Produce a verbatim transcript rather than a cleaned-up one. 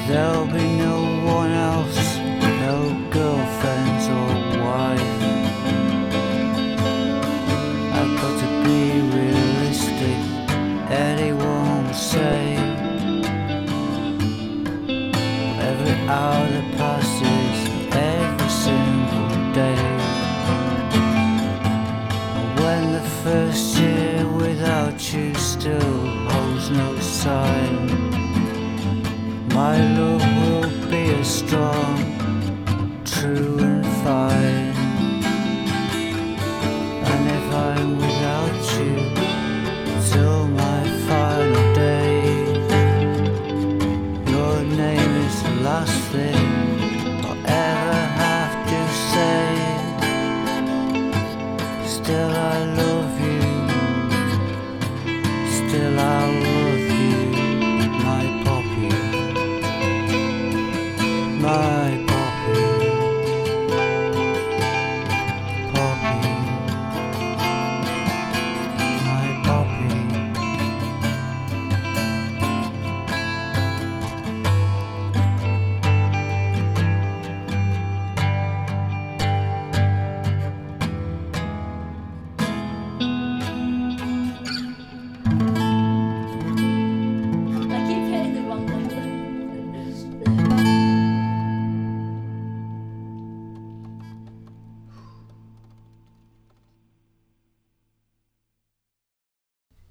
There'll be no one else, no girlfriends or wife. I've got to be realistic, anyone will say. Every hour that passes, every single day. And when the first year without you still holds no sign, my love will be as strong